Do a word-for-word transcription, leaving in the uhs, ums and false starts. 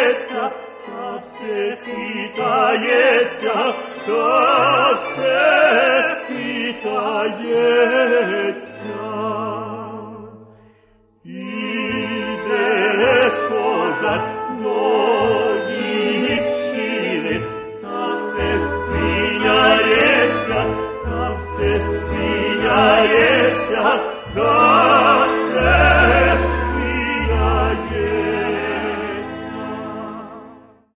питається, та все питається, та все питається. Іде козак до дівчини, та все спиняється, та все спиняється, та